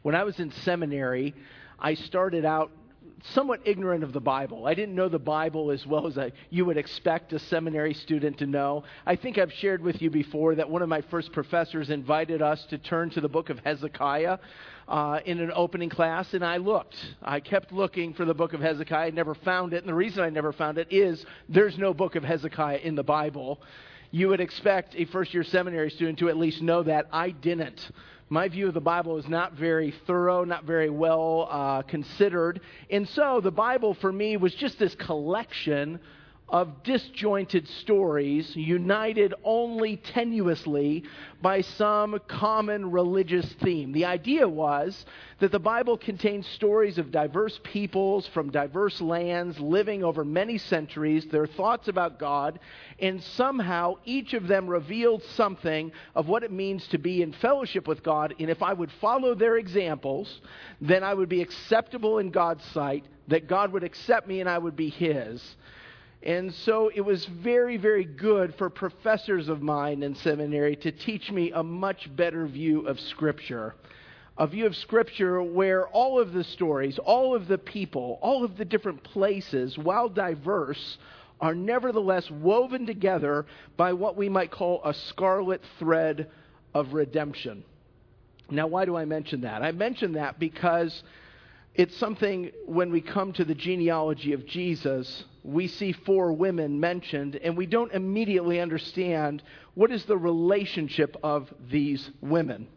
When I was in seminary, I started out somewhat ignorant of the Bible. I didn't know the Bible as well as you would expect a seminary student to know. I think I've shared with you before that one of my first professors invited us to turn to the book of Hezekiah in an opening class, and I looked. I kept looking for the book of Hezekiah. I never found it, and the reason I never found it is there's no book of Hezekiah in the Bible. You would expect a first-year seminary student to at least know that. I didn't. My view of the Bible is not very thorough, not very well considered. And so the Bible for me was just this collection of disjointed stories united only tenuously by some common religious theme. The idea was that the Bible contains stories of diverse peoples from diverse lands living over many centuries, their thoughts about God, and somehow each of them revealed something of what it means to be in fellowship with God. And if I would follow their examples, then I would be acceptable in God's sight, that God would accept me and I would be His. And so it was very, very good for professors of mine in seminary to teach me a much better view of Scripture. A view of Scripture where all of the stories, all of the people, all of the different places, while diverse, are nevertheless woven together by what we might call a scarlet thread of redemption. Now, why do I mention that? I mention that because it's something, when we come to the genealogy of Jesus, we see 4 women mentioned, and we don't immediately understand what is the relationship of these women.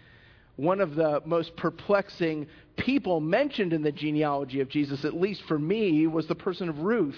One of the most perplexing people mentioned in the genealogy of Jesus, at least for me, was the person of Ruth.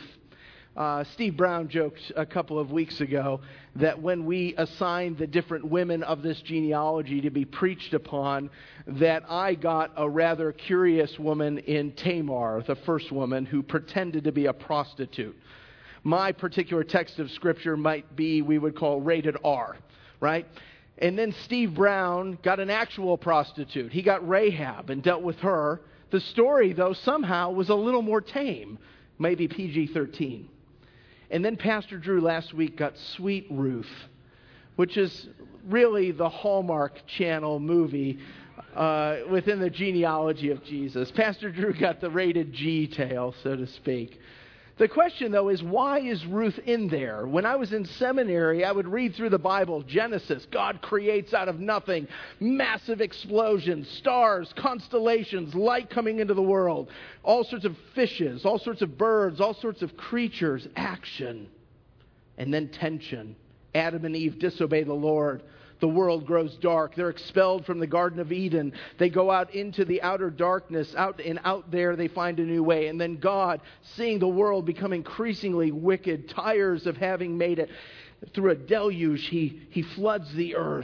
Steve Brown joked a couple of weeks ago that when we assigned the different women of this genealogy to be preached upon, that I got a rather curious woman in Tamar, the first woman who pretended to be a prostitute. My particular text of Scripture might be, we would call rated R, right? And then Steve Brown got an actual prostitute. He got Rahab and dealt with her. The story, though, somehow was a little more tame, maybe PG-13. And then Pastor Drew last week got Sweet Ruth, which is really the Hallmark Channel movie within the genealogy of Jesus. Pastor Drew got the rated G tale, so to speak. The question, though, is why is Ruth in there? When I was in seminary, I would read through the Bible. Genesis, God creates out of nothing. Massive explosions, stars, constellations, light coming into the world. All sorts of fishes, all sorts of birds, all sorts of creatures, action. And then tension. Adam and Eve disobey the Lord. The world grows dark. They're expelled from the Garden of Eden. They go out into the outer darkness, out there they find a new way. And then God, seeing the world become increasingly wicked, tires of having made it through a deluge, he floods the earth,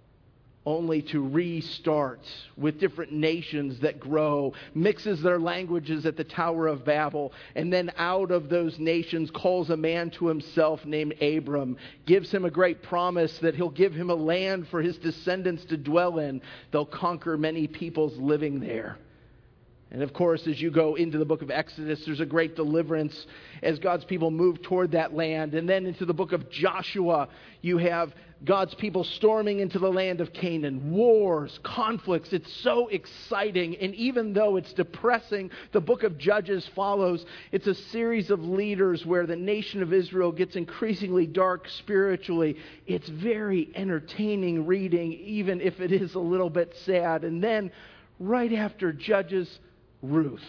only to restart with different nations that grow, mixes their languages at the Tower of Babel, and then out of those nations calls a man to himself named Abram, gives him a great promise that he'll give him a land for his descendants to dwell in. They'll conquer many peoples living there. And of course, as you go into the book of Exodus, there's a great deliverance as God's people move toward that land. And then into the book of Joshua, you have God's people storming into the land of Canaan. Wars, conflicts. It's so exciting. And even though it's depressing, the book of Judges follows. It's a series of leaders where the nation of Israel gets increasingly dark spiritually. It's very entertaining reading, even if it is a little bit sad. And then right after Judges, Ruth.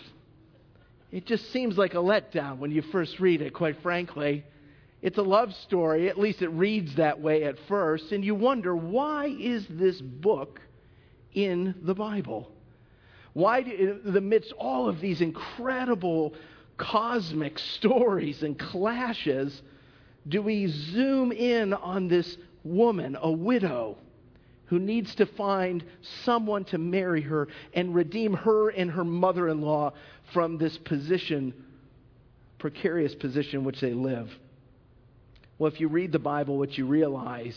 It just seems like a letdown when you first read it, quite frankly. It's a love story, at least it reads that way at first, and you wonder, why is this book in the Bible? Why, amidst all of these incredible cosmic stories and clashes, do we zoom in on this woman, a widow, who needs to find someone to marry her and redeem her and her mother-in-law from this position, precarious position in which they live? Well, if you read the Bible, what you realize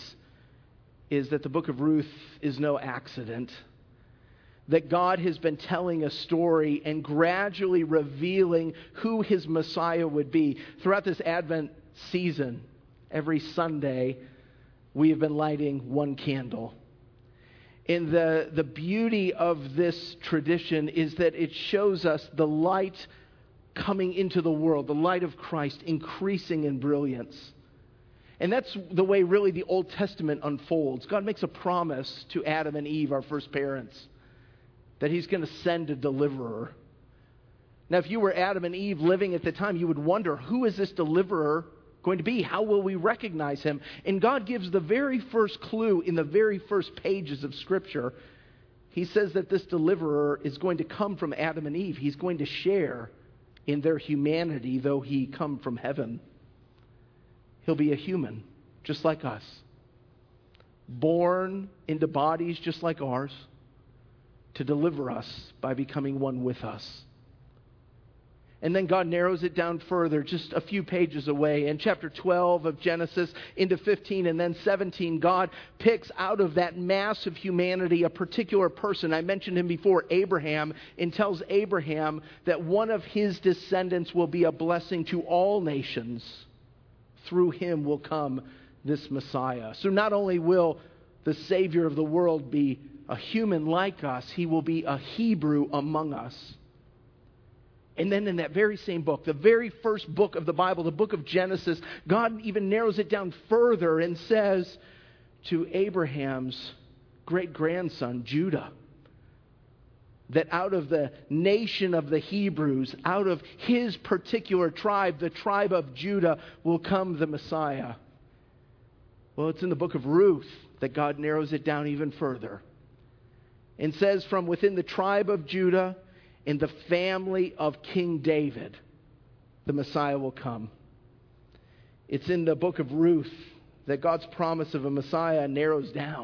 is that the book of Ruth is no accident. That God has been telling a story and gradually revealing who His Messiah would be. Throughout this Advent season, every Sunday, we have been lighting one candle. And the beauty of this tradition is that it shows us the light coming into the world, the light of Christ increasing in brilliance. And that's the way really the Old Testament unfolds. God makes a promise to Adam and Eve, our first parents, that He's going to send a deliverer. Now, if you were Adam and Eve living at the time, you would wonder, who is this deliverer going to be? How will we recognize him? And God gives the very first clue in the very first pages of Scripture. He says that this deliverer is going to come from Adam and Eve. He's going to share in their humanity, though He come from heaven. He'll be a human, just like us, born into bodies just like ours, to deliver us by becoming one with us. And then God narrows it down further, just a few pages away. In chapter 12 of Genesis into 15 and then 17, God picks out of that mass of humanity a particular person. I mentioned him before, Abraham, and tells Abraham that one of his descendants will be a blessing to all nations. Through him will come this Messiah. So not only will the Savior of the world be a human like us, He will be a Hebrew among us. And then in that very same book, the very first book of the Bible, the book of Genesis, God even narrows it down further and says to Abraham's great-grandson, Judah, that out of the nation of the Hebrews, out of his particular tribe, the tribe of Judah, will come the Messiah. Well, it's in the book of Ruth that God narrows it down even further and says, from within the tribe of Judah, in the family of King David, the Messiah will come. It's in the book of Ruth that God's promise of a Messiah narrows down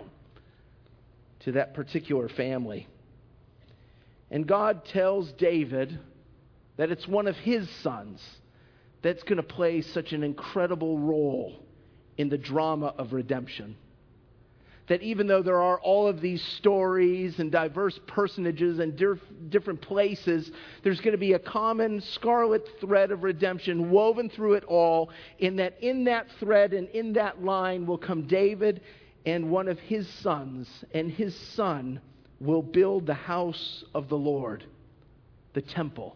to that particular family. And God tells David that it's one of his sons that's going to play such an incredible role in the drama of redemption. That even though there are all of these stories and diverse personages and different places, there's going to be a common scarlet thread of redemption woven through it all, in that thread and in that line will come David and one of his sons, and his son will build the house of the Lord, the temple.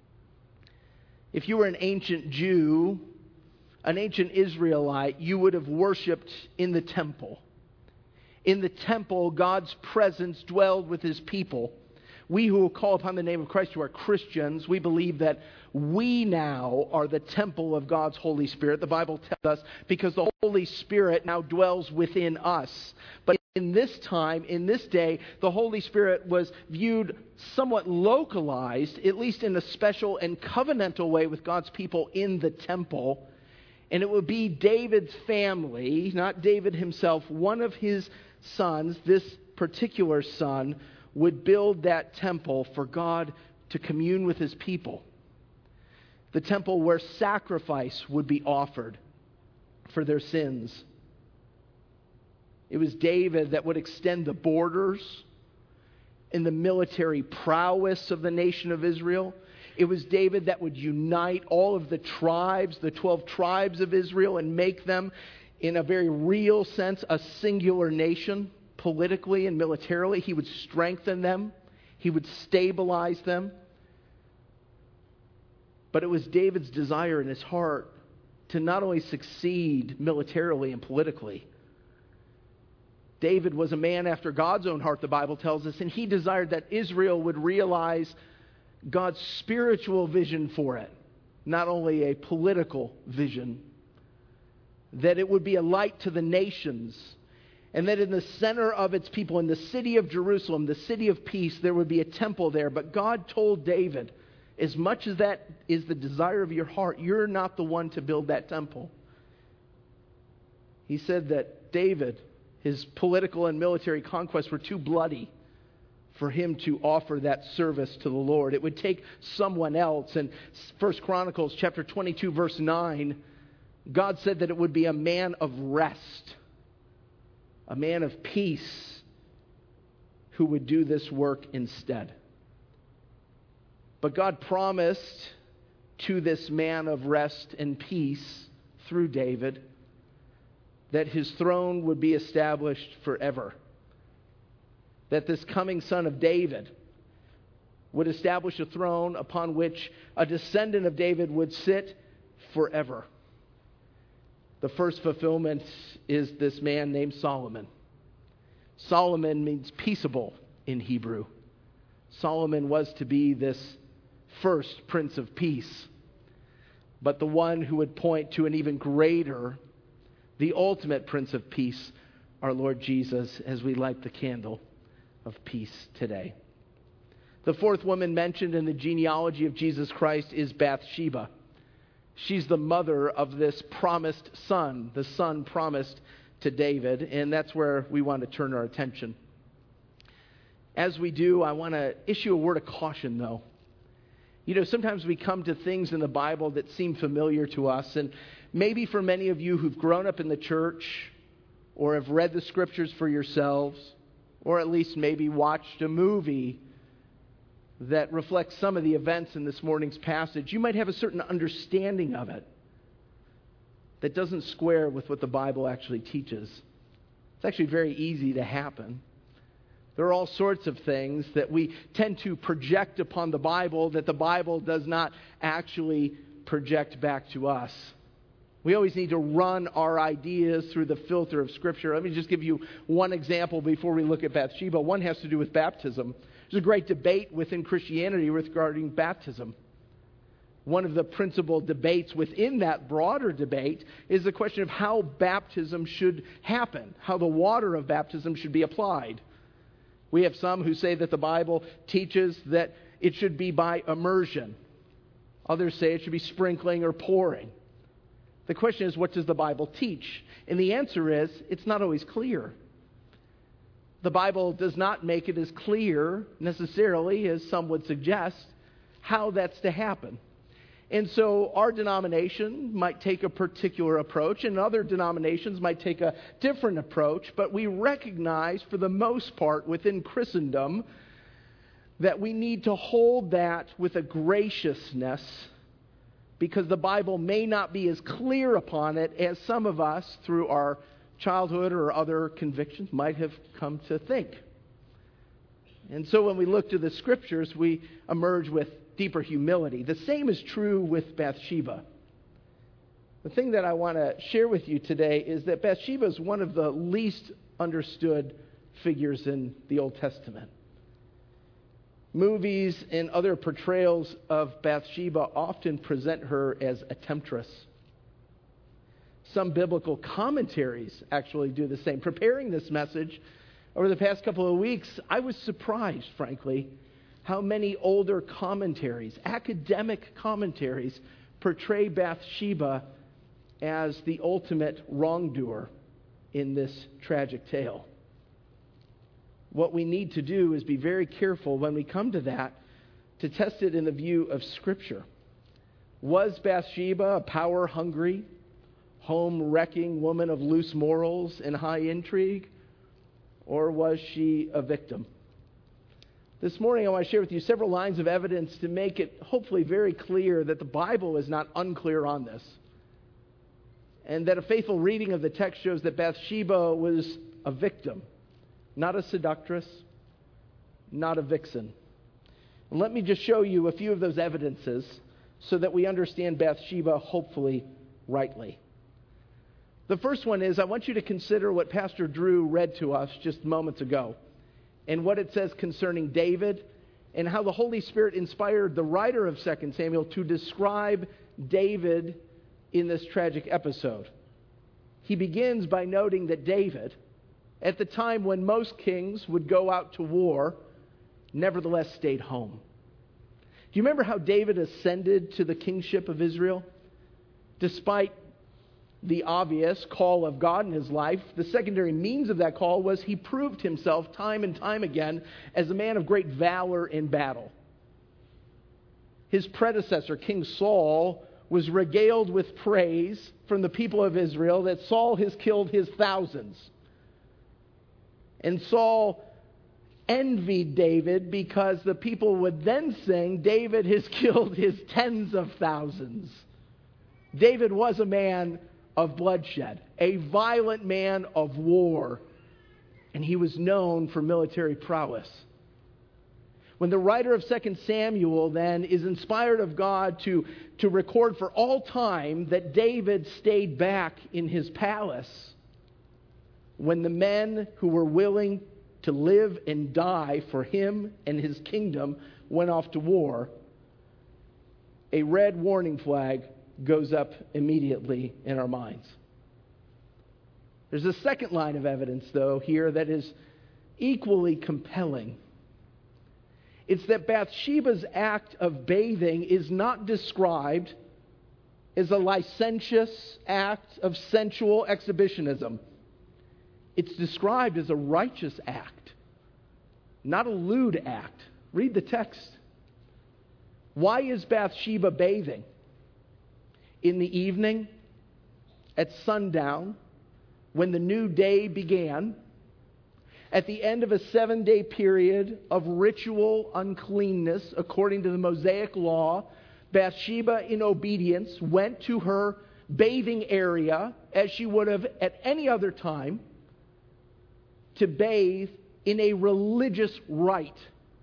If you were an ancient Jew, an ancient Israelite, you would have worshipped in the temple. In the temple, God's presence dwelled with His people. We who call upon the name of Christ, who are Christians, we believe that we now are the temple of God's Holy Spirit. The Bible tells us because the Holy Spirit now dwells within us. But in this time, in this day, the Holy Spirit was viewed somewhat localized, at least in a special and covenantal way with God's people in the temple. And it would be David's family, not David himself, one of his sons, this particular son, would build that temple for God to commune with His people. The temple where sacrifice would be offered for their sins. It was David that would extend the borders in the military prowess of the nation of Israel. It was David that would unite all of the tribes, the 12 tribes of Israel, and make them, in a very real sense, a singular nation, politically and militarily. He would strengthen them. He would stabilize them. But it was David's desire in his heart to not only succeed militarily and politically. David was a man after God's own heart, the Bible tells us, and he desired that Israel would realize God's spiritual vision for it, not only a political vision, that it would be a light to the nations, and that in the center of its people, in the city of Jerusalem, the city of peace, there would be a temple there. But God told David, as much as that is the desire of your heart, you're not the one to build that temple. He said that David, his political and military conquests were too bloody for him to offer that service to the Lord. It would take someone else. And 1 Chronicles chapter 22, verse 9, God said that it would be a man of rest, a man of peace, who would do this work instead. But God promised to this man of rest and peace through David that his throne would be established forever. that this coming son of David would establish a throne upon which a descendant of David would sit forever. The first fulfillment is this man named Solomon. Solomon means peaceable in Hebrew. Solomon was to be this first Prince of Peace, but the one who would point to an even greater, the ultimate Prince of Peace, our Lord Jesus, as we light the candle of peace today. The fourth woman mentioned in the genealogy of Jesus Christ is Bathsheba. She's the mother of this promised son, the son promised to David, and that's where we want to turn our attention. As we do, I want to issue a word of caution, though. You know, sometimes we come to things in the Bible that seem familiar to us, and maybe for many of you who've grown up in the church or have read the scriptures for yourselves, or at least maybe watched a movie that reflects some of the events in this morning's passage, you might have a certain understanding of it that doesn't square with what the Bible actually teaches. It's actually very easy to happen. There are all sorts of things that we tend to project upon the Bible that the Bible does not actually project back to us. We always need to run our ideas through the filter of Scripture. Let me just give you one example before we look at Bathsheba. One has to do with baptism. There's a great debate within Christianity regarding baptism. One of the principal debates within that broader debate is the question of how baptism should happen, how the water of baptism should be applied. We have some who say that the Bible teaches that it should be by immersion. Others say it should be sprinkling or pouring. The question is, what does the Bible teach? And the answer is, it's not always clear. The Bible does not make it as clear, necessarily, as some would suggest, how that's to happen. And so our denomination might take a particular approach, and other denominations might take a different approach, but we recognize, for the most part, within Christendom, that we need to hold that with a graciousness, because the Bible may not be as clear upon it as some of us, through our childhood or other convictions, might have come to think. And so when we look to the Scriptures, we emerge with deeper humility. The same is true with Bathsheba. The thing that I want to share with you today is that Bathsheba is one of the least understood figures in the Old Testament. Movies and other portrayals of Bathsheba often present her as a temptress. Some biblical commentaries actually do the same. Preparing this message over the past couple of weeks, I was surprised, frankly, how many older commentaries, academic commentaries, portray Bathsheba as the ultimate wrongdoer in this tragic tale. What we need to do is be very careful when we come to that to test it in the view of Scripture. Was Bathsheba a power-hungry, home-wrecking woman of loose morals and high intrigue? Or was she a victim? This morning I want to share with you several lines of evidence to make it hopefully very clear that the Bible is not unclear on this. And that a faithful reading of the text shows that Bathsheba was a victim, not a seductress, not a vixen. And let me just show you a few of those evidences so that we understand Bathsheba hopefully rightly. The first one is, I want you to consider what Pastor Drew read to us just moments ago, and what it says concerning David, and how the Holy Spirit inspired the writer of 2 Samuel to describe David in this tragic episode. He begins by noting that David, at the time when most kings would go out to war, nevertheless stayed home. Do you remember how David ascended to the kingship of Israel? Despite the obvious call of God in his life, the secondary means of that call was he proved himself time and time again as a man of great valor in battle. His predecessor, King Saul, was regaled with praise from the people of Israel that Saul has killed his thousands. And Saul envied David because the people would then sing, David has killed his tens of thousands. David was a man of bloodshed, a violent man of war. and he was known for military prowess. When the writer of 2 Samuel then is inspired of God to record for all time that David stayed back in his palace, when the men who were willing to live and die for him and his kingdom went off to war, a red warning flag goes up immediately in our minds. There's a second line of evidence, though, here that is equally compelling. It's that Bathsheba's act of bathing is not described as a licentious act of sensual exhibitionism. It's described as a righteous act, not a lewd act. Read the text. Why is Bathsheba bathing? In the evening, at sundown, when the new day began, at the end of a 7-day period of ritual uncleanness, according to the Mosaic law, Bathsheba, in obedience, went to her bathing area, as she would have at any other time, to bathe in a religious rite.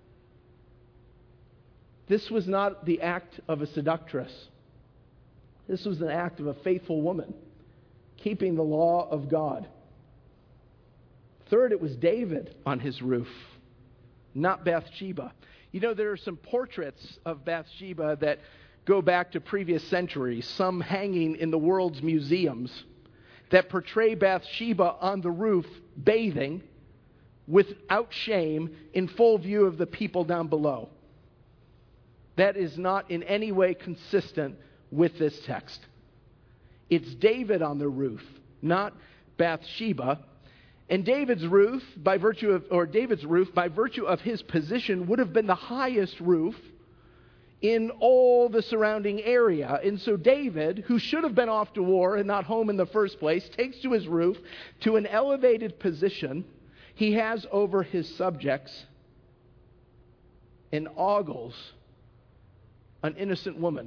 This was not the act of a seductress. This was an act of a faithful woman, keeping the law of God. Third, it was David on his roof, not Bathsheba. You know, there are some portraits of Bathsheba that go back to previous centuries, some hanging in the world's museums, that portray Bathsheba on the roof bathing without shame in full view of the people down below. That is not in any way consistent with this text. It's David on the roof, not Bathsheba. And David's roof, by virtue of his position, would have been the highest roof in all the surrounding area. And so David, who should have been off to war and not home in the first place, takes to his roof to an elevated position he has over his subjects and ogles an innocent woman,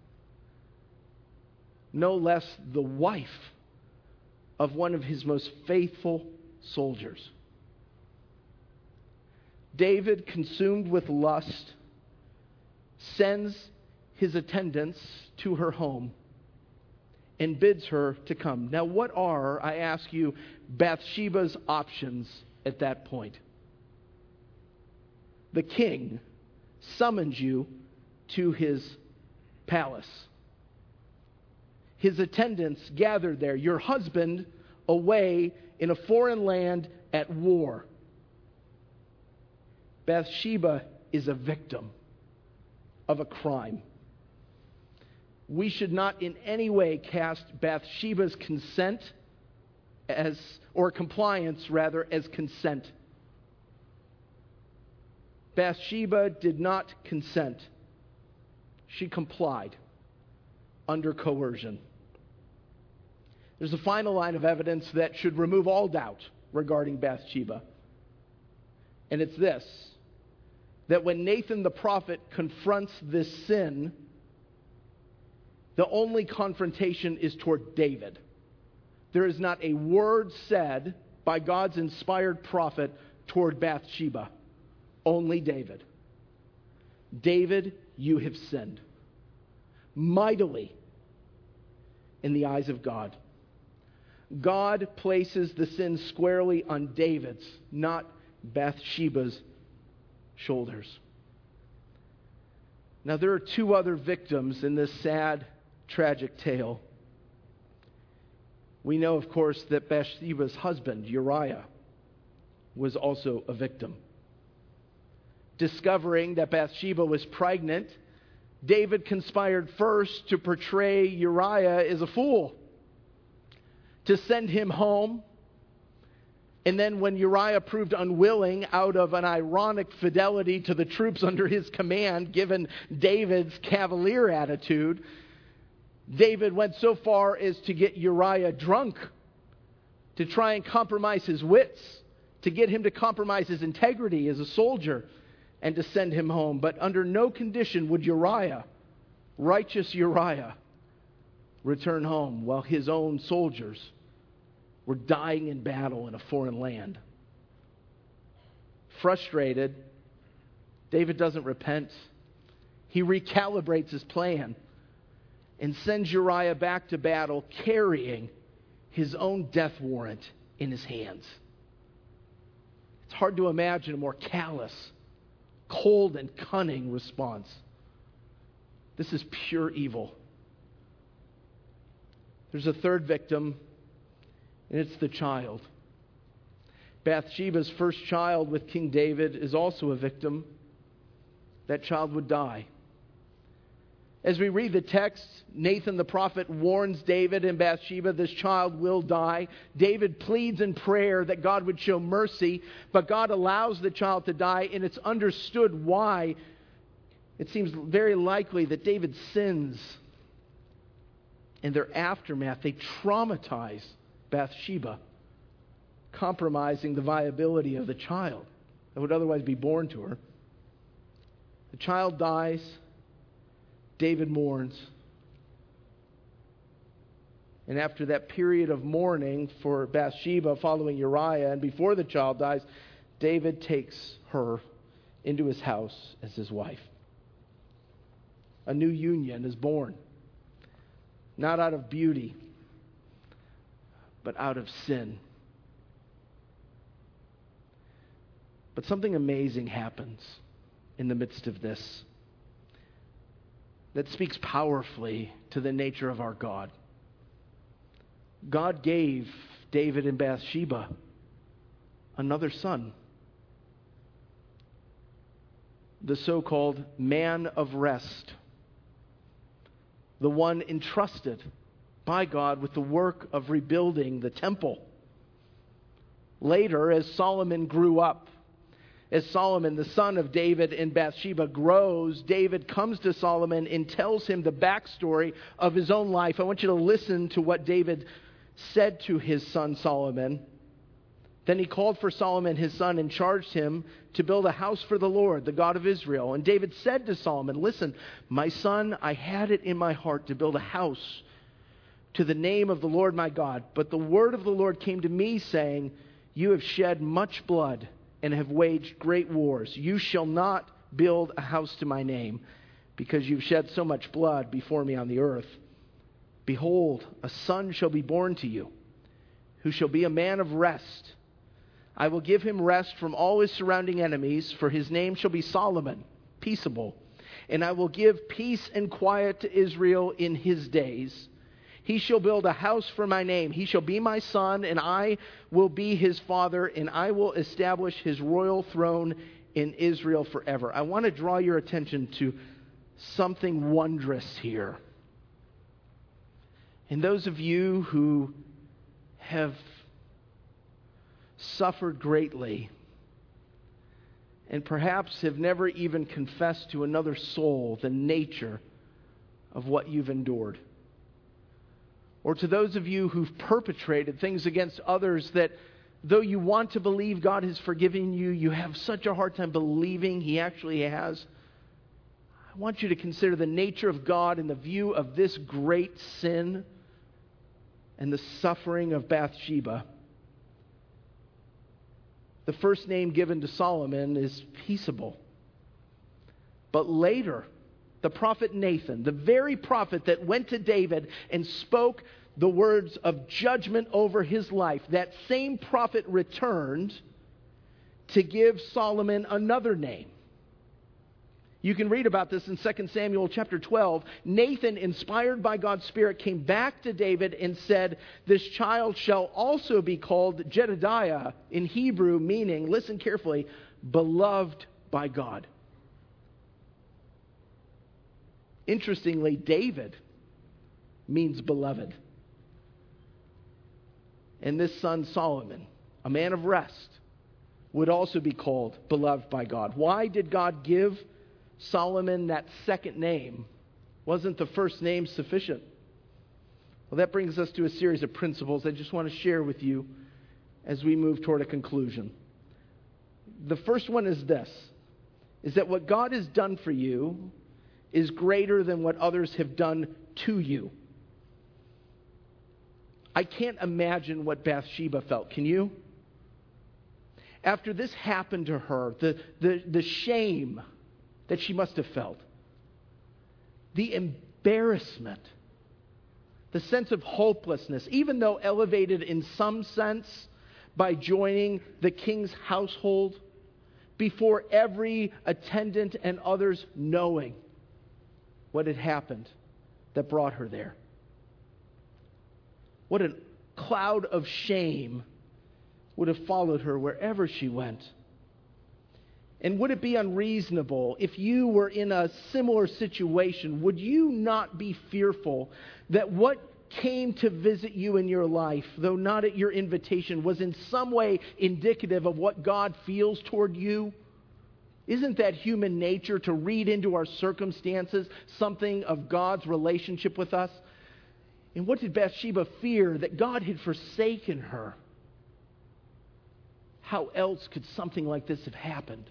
no less the wife of one of his most faithful soldiers. David, consumed with lust, sends his attendants to her home and bids her to come. Now, what are, I ask you, Bathsheba's options at that point? The king summons you to his palace. His attendants gathered there. Your husband away in a foreign land at war. Bathsheba is a victim of a crime. We should not in any way cast Bathsheba's consent or compliance as consent. Bathsheba did not consent. She complied under coercion. There's a final line of evidence that should remove all doubt regarding Bathsheba. And it's this: that when Nathan the prophet confronts this sin, the only confrontation is toward David. There is not a word said by God's inspired prophet toward Bathsheba. Only David. David, you have sinned mightily in the eyes of God. God places the sin squarely on David's, not Bathsheba's shoulders. Now, there are two other victims in this sad, tragic tale. We know, of course, that Bathsheba's husband, Uriah, was also a victim. Discovering that Bathsheba was pregnant, David conspired first to portray Uriah as a fool, to send him home. And then when Uriah proved unwilling, out of an ironic fidelity to the troops under his command, given David's cavalier attitude, David went so far as to get Uriah drunk, to try and compromise his wits, to get him to compromise his integrity as a soldier, and to send him home. But under no condition would Uriah, righteous Uriah, return home while his own soldiers were dying in battle in a foreign land. frustrated, David doesn't repent. He recalibrates his plan and sends Uriah back to battle carrying his own death warrant in his hands. It's hard to imagine a more callous, cold, and cunning response. This is pure evil. There's a third victim, and it's the child. Bathsheba's first child with King David is also a victim. That child would die. As we read the text, Nathan the prophet warns David and Bathsheba, this child will die. David pleads in prayer that God would show mercy, but God allows the child to die, and it's understood why. It seems very likely that David sins. In their aftermath, they traumatize Bathsheba, compromising the viability of the child that would otherwise be born to her. The child dies. David mourns. And after that period of mourning for Bathsheba following Uriah, and before the child dies, David takes her into his house as his wife. A new union is born. Not out of beauty, but out of sin. But something amazing happens in the midst of this that speaks powerfully to the nature of our God. God gave David and Bathsheba another son, the so-called man of rest, the one entrusted by God with the work of rebuilding the temple. Later, as Solomon grew up, as Solomon, the son of David and Bathsheba, grows, David comes to Solomon and tells him the backstory of his own life. I want you to listen to what David said to his son Solomon. Then he called for Solomon his son and charged him to build a house for the Lord, the God of Israel. And David said to Solomon, "Listen, my son, I had it in my heart to build a house to the name of the Lord my God. But the word of the Lord came to me, saying, you have shed much blood and have waged great wars. You shall not build a house to my name, because you've shed so much blood before me on the earth. Behold, a son shall be born to you, who shall be a man of rest. I will give him rest from all his surrounding enemies, for his name shall be Solomon, peaceable. And I will give peace and quiet to Israel in his days. He shall build a house for my name. He shall be my son, and I will be his father, and I will establish his royal throne in Israel forever." I want to draw your attention to something wondrous here. And those of you who have suffered greatly and perhaps have never even confessed to another soul the nature of what you've endured, or to those of you who've perpetrated things against others that, though you want to believe God has forgiven you, you have such a hard time believing He actually has. I want you to consider the nature of God in the view of this great sin and the suffering of Bathsheba. The first name given to Solomon is peaceable. But later, the prophet Nathan, the very prophet that went to David and spoke the words of judgment over his life, that same prophet returned to give Solomon another name. You can read about this in 2 Samuel chapter 12. Nathan, inspired by God's Spirit, came back to David and said, "This child shall also be called Jedediah," in Hebrew, meaning, listen carefully, beloved by God. Interestingly, David means beloved. And this son, Solomon, a man of rest, would also be called beloved by God. Why did God give Solomon that second name? Wasn't the first name sufficient? Well, that brings us to a series of principles I just want to share with you as we move toward a conclusion. The first one is this, is that what God has done for you is greater than what others have done to you. I can't imagine what Bathsheba felt. Can you? after this happened to her, the shame that she must have felt, the embarrassment, the sense of hopelessness, even though elevated in some sense by joining the king's household, before every attendant and others knowing what had happened that brought her there. What a cloud of shame would have followed her wherever she went. And would it be unreasonable if you were in a similar situation? Would you not be fearful that what came to visit you in your life, though not at your invitation, was in some way indicative of what God feels toward you? Isn't that human nature to read into our circumstances something of God's relationship with us? And what did Bathsheba fear? That God had forsaken her. How else could something like this have happened?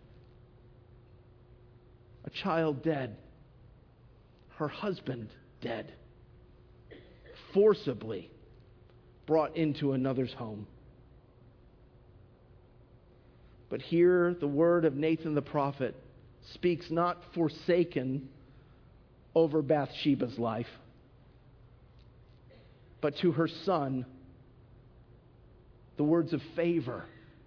A child dead. Her husband dead. Forcibly brought into another's home. But here the word of Nathan the prophet speaks not forsaken over Bathsheba's life, but to her son, the words of favor.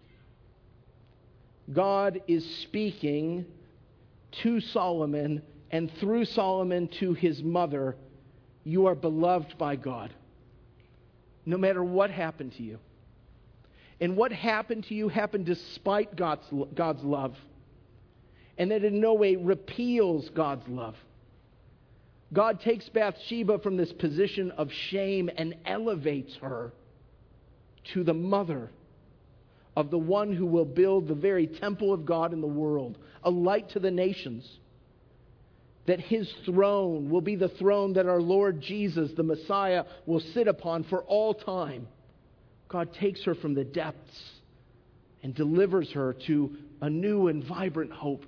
God is speaking to Solomon and through Solomon to his mother. You are beloved by God, no matter what happened to you. And what happened to you happened despite God's love. And that in no way repeals God's love. God takes Bathsheba from this position of shame and elevates her to the mother of the one who will build the very temple of God in the world, a light to the nations. That his throne will be the throne that our Lord Jesus, the Messiah, will sit upon for all time. God takes her from the depths and delivers her to a new and vibrant hope.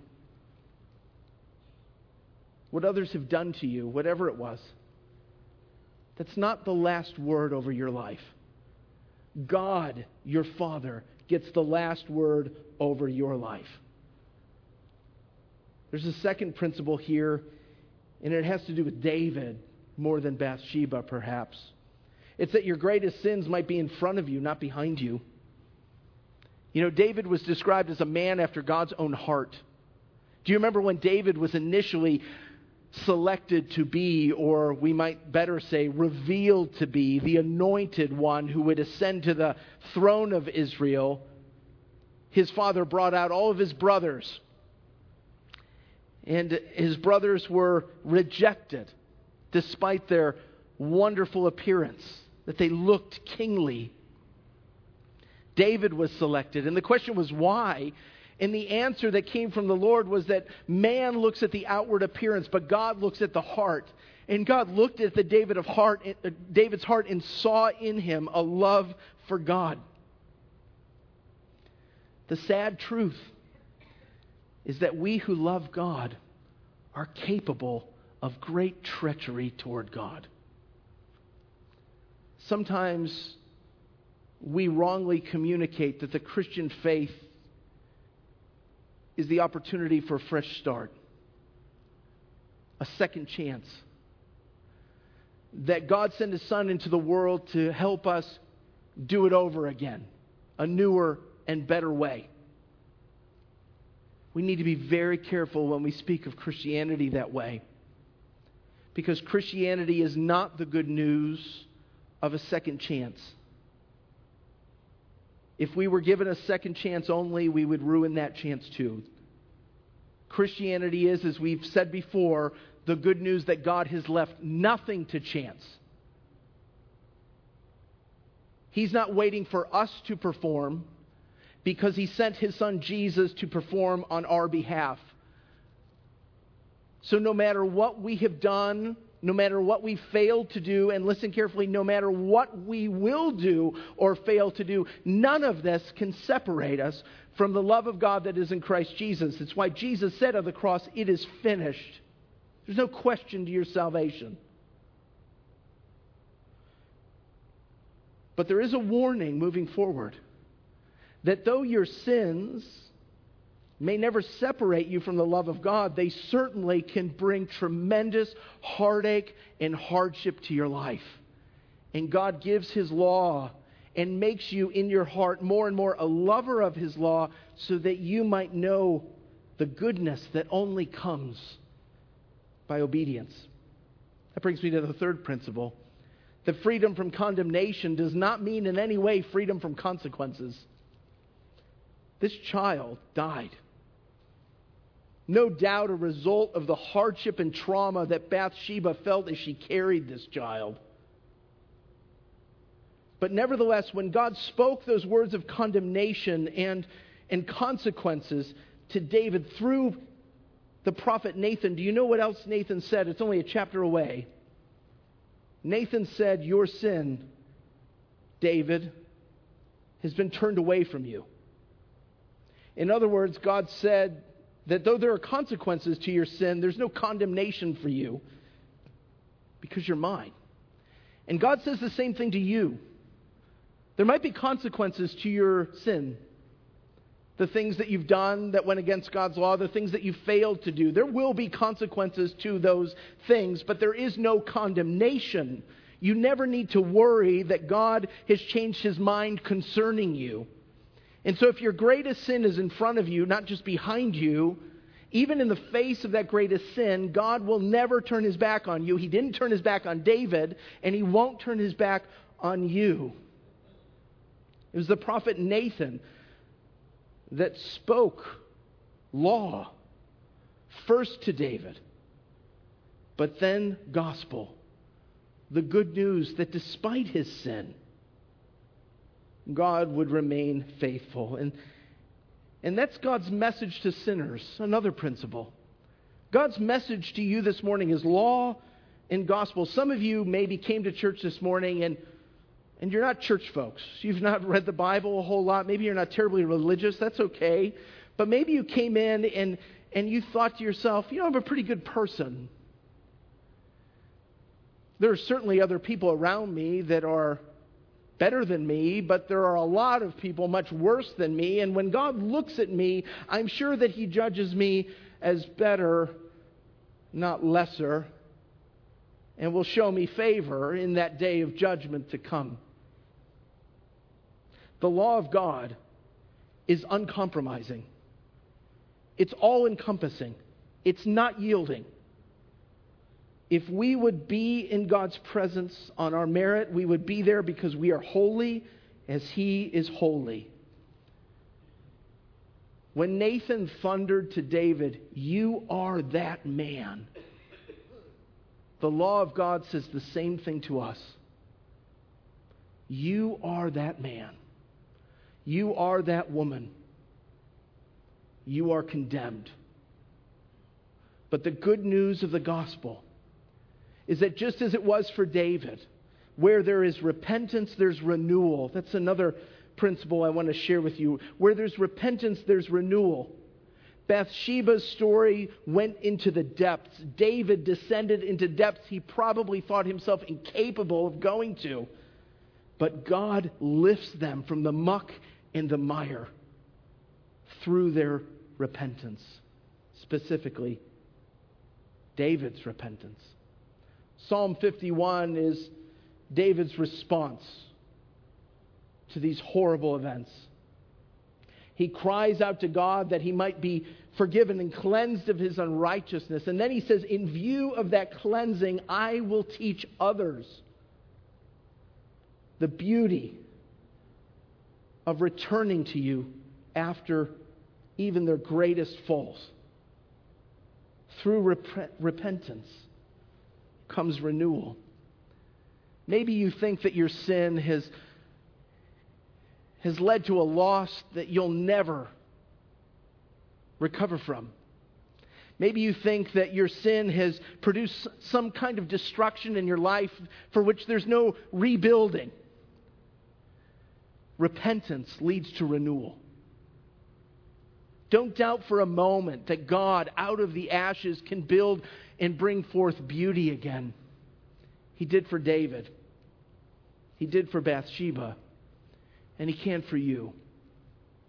What others have done to you, whatever it was, that's not the last word over your life. God, your Father, gets the last word over your life. There's a second principle here, and it has to do with David more than Bathsheba, perhaps. It's that your greatest sins might be in front of you, not behind you. You know, David was described as a man after God's own heart. Do you remember when David was initially selected to be, or we might better say, revealed to be, the anointed one who would ascend to the throne of Israel? His father brought out all of his brothers. And his brothers were rejected despite their wonderful appearance, that they looked kingly. David was selected, and the question was why? And the answer that came from the Lord was that man looks at the outward appearance, but God looks at the heart. And God looked at David's heart and saw in him a love for God. The sad truth is that we who love God are capable of great treachery toward God. Sometimes we wrongly communicate that the Christian faith is the opportunity for a fresh start, a second chance. That God sent His Son into the world to help us do it over again, a newer and better way. We need to be very careful when we speak of Christianity that way, because Christianity is not the good news of a second chance. If we were given a second chance only, we would ruin that chance too. Christianity is, as we've said before, the good news that God has left nothing to chance. He's not waiting for us to perform, because He sent His Son Jesus to perform on our behalf. So no matter what we have done, no matter what we failed to do, and listen carefully, no matter what we will do or fail to do, none of this can separate us from the love of God that is in Christ Jesus. It's why Jesus said on the cross, "It is finished." There's no question to your salvation. But there is a warning moving forward, that though your sins may never separate you from the love of God, they certainly can bring tremendous heartache and hardship to your life. And God gives His law and makes you in your heart more and more a lover of His law so that you might know the goodness that only comes by obedience. That brings me to the third principle. That freedom from condemnation does not mean in any way freedom from consequences. This child died. No doubt a result of the hardship and trauma that Bathsheba felt as she carried this child. But nevertheless, when God spoke those words of condemnation and consequences to David through the prophet Nathan, do you know what else Nathan said? It's only a chapter away. Nathan said, "Your sin, David, has been turned away from you." In other words, God said that though there are consequences to your sin, there's no condemnation for you because you're mine. And God says the same thing to you. There might be consequences to your sin. The things that you've done that went against God's law, the things that you failed to do. There will be consequences to those things, but there is no condemnation. You never need to worry that God has changed His mind concerning you. And so if your greatest sin is in front of you, not just behind you, even in the face of that greatest sin, God will never turn His back on you. He didn't turn His back on David, and He won't turn His back on you. It was the prophet Nathan that spoke law first to David, but then gospel, the good news that despite his sin, God would remain faithful. And that's God's message to sinners, another principle. God's message to you this morning is law and gospel. Some of you maybe came to church this morning and you're not church folks. You've not read the Bible a whole lot. Maybe you're not terribly religious. That's okay. But maybe you came in and you thought to yourself, I'm a pretty good person. There are certainly other people around me that are better than me, but there are a lot of people much worse than me. And when God looks at me, I'm sure that He judges me as better, not lesser, and will show me favor in that day of judgment to come. The law of God is uncompromising. It's all-encompassing. It's not yielding. If we would be in God's presence on our merit, we would be there because we are holy as He is holy. When Nathan thundered to David, "You are that man," the law of God says the same thing to us. You are that man. You are that woman. You are condemned. But the good news of the gospel is that just as it was for David, where there is repentance, there's renewal. That's another principle I want to share with you. Where there's repentance, there's renewal. Bathsheba's story went into the depths. David descended into depths he probably thought himself incapable of going to. But God lifts them from the muck and the mire through their repentance. Specifically, David's repentance. Psalm 51 is David's response to these horrible events. He cries out to God that he might be forgiven and cleansed of his unrighteousness. And then he says, in view of that cleansing, I will teach others the beauty of returning to you after even their greatest faults. Through repentance comes renewal. Maybe you think that your sin has led to a loss that you'll never recover from. Maybe you think that your sin has produced some kind of destruction in your life for which there's no rebuilding. Repentance leads to renewal. Don't doubt for a moment that God, out of the ashes, can build and bring forth beauty again. He did for David. He did for Bathsheba. And He can for you.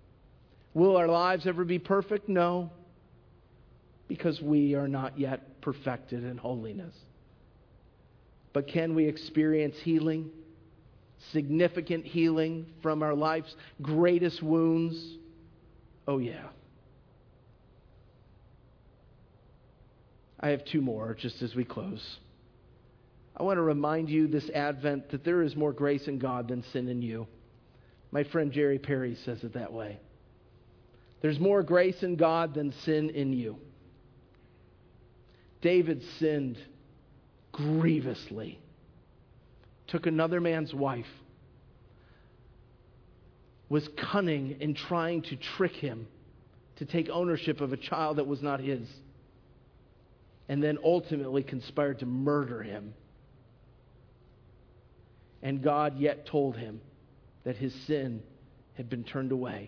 Will our lives ever be perfect? No, because we are not yet perfected in holiness. But can we experience healing? Significant healing from our life's greatest wounds? Oh, yeah. I have two more just as we close. I want to remind you this Advent that there is more grace in God than sin in you. My friend Jerry Perry says it that way. There's more grace in God than sin in you. David sinned grievously. Took another man's wife. Was cunning in trying to trick him to take ownership of a child that was not his. And then ultimately conspired to murder him. And God yet told him that his sin had been turned away.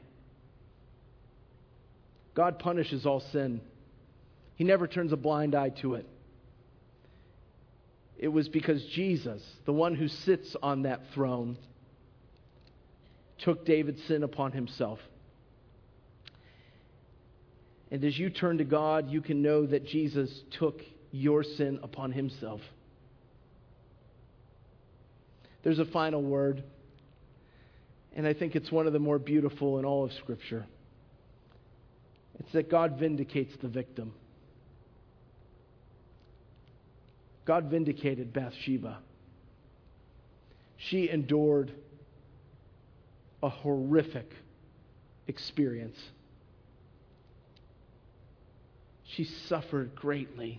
God punishes all sin. He never turns a blind eye to it. It was because Jesus, the one who sits on that throne, took David's sin upon himself. And as you turn to God, you can know that Jesus took your sin upon himself. There's a final word, and I think it's one of the more beautiful in all of Scripture. It's that God vindicates the victim. God vindicated Bathsheba. She endured a horrific experience. She suffered greatly.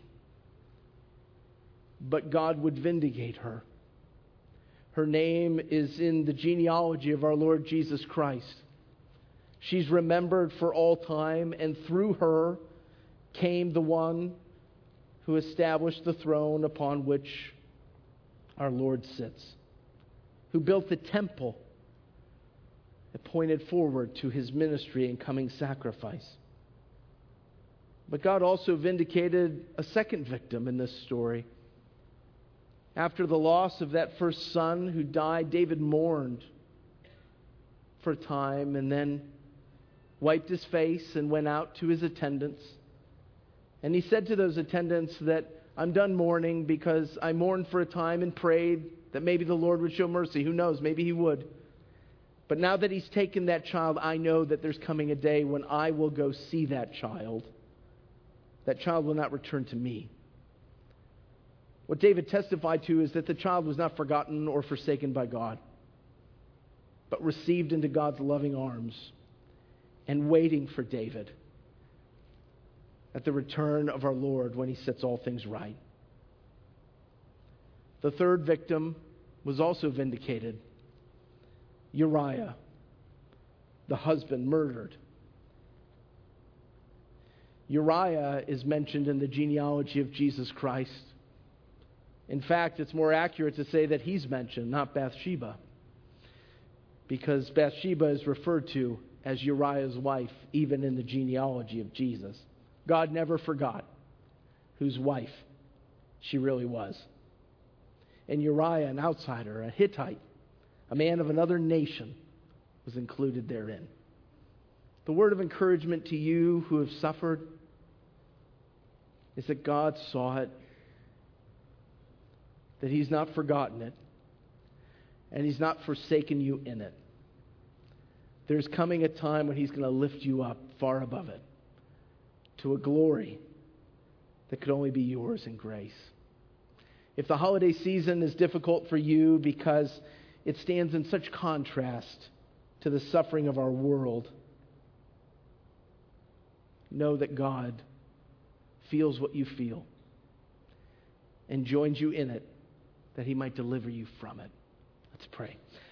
But God would vindicate her. Her name is in the genealogy of our Lord Jesus Christ. She's remembered for all time, and through her came the one who established the throne upon which our Lord sits, who built the temple that pointed forward to his ministry and coming sacrifice. But God also vindicated a second victim in this story. After the loss of that first son who died, David mourned for a time and then wiped his face and went out to his attendants. And he said to those attendants that, I'm done mourning because I mourned for a time and prayed that maybe the Lord would show mercy. Who knows? Maybe he would. But now that he's taken that child, I know that there's coming a day when I will go see that child. That child will not return to me. What David testified to is that the child was not forgotten or forsaken by God, but received into God's loving arms and waiting for David at the return of our Lord when he sets all things right. The third victim was also vindicated. Uriah, the husband, murdered. Uriah is mentioned in the genealogy of Jesus Christ. In fact, it's more accurate to say that he's mentioned, not Bathsheba, because Bathsheba is referred to as Uriah's wife, even in the genealogy of Jesus. God never forgot whose wife she really was. And Uriah, an outsider, a Hittite, a man of another nation, was included therein. The word of encouragement to you who have suffered is that God saw it, that he's not forgotten it, and he's not forsaken you in it. There's coming a time when he's going to lift you up far above it to a glory that could only be yours in grace. If the holiday season is difficult for you because it stands in such contrast to the suffering of our world, know that God feels what you feel and joins you in it, that he might deliver you from it. Let's pray.